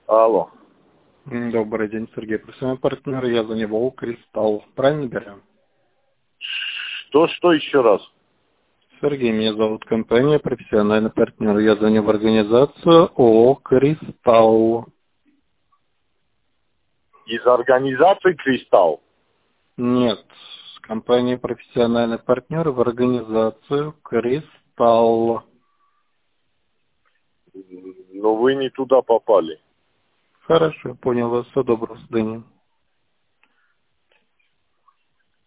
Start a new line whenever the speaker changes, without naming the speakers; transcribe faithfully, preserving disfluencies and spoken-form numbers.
Алло.
М, Добрый день, Сергей, профессиональный партнер. Я за него Кристалл. Правильно берем?
Что, что еще раз?
Сергей, меня зовут компания профессиональный партнер. Я звоню в организацию ООО «Кристалл».
Из организации «Кристалл».
Нет, с компанией профессиональный партнер в организацию «Кристалл».
Но вы не туда попали.
Хорошо, понял вас. Всего доброго, до свидания.